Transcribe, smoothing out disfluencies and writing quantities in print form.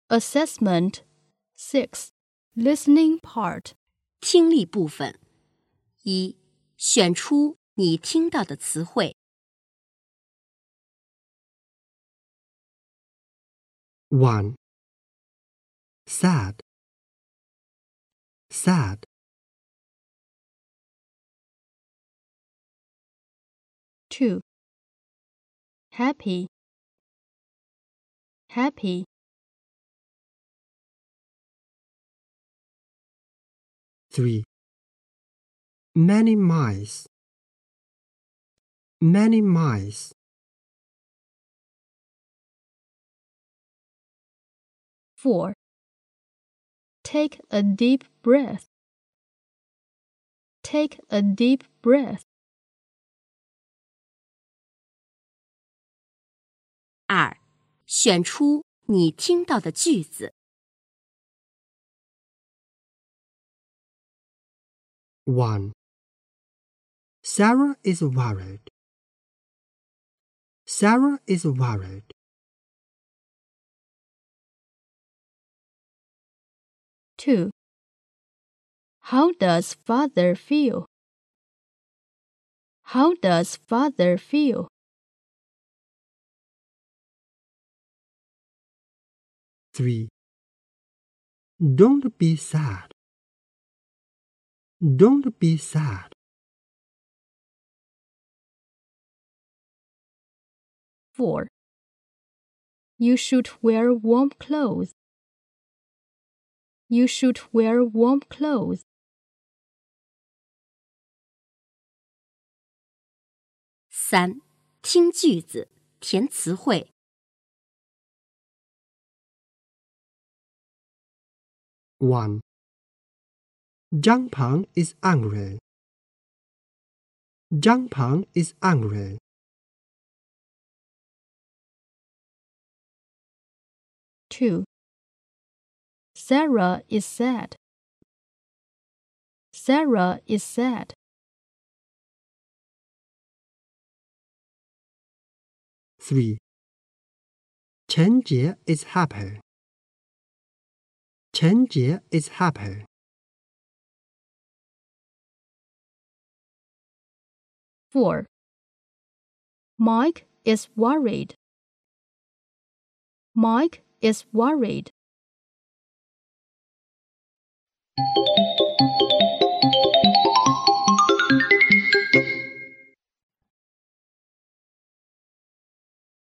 Assessment 6. Listening part. 听力部分。1. 选出你听到的词汇。 1. Sad. Sad. 2. Happy. Happy. 3. Many miles. Many miles. 4. Take a deep breath. Take a deep breath. 2. 选出你听到的句子。 1. Sarah is worried. Sarah is worried. 2. How does father feel? How does father feel? 3. Don't be sad. Don't be sad. 4. You should wear warm clothes. You should wear warm clothes. 3. 听句子，填词汇。 1. Zhang Peng is angry. Zhang Peng is angry. 2. Sarah is sad. Sarah is sad. 3. Chen Jie is happy. Chen Jie is happy. 4. Mike is worried. Mike is worried.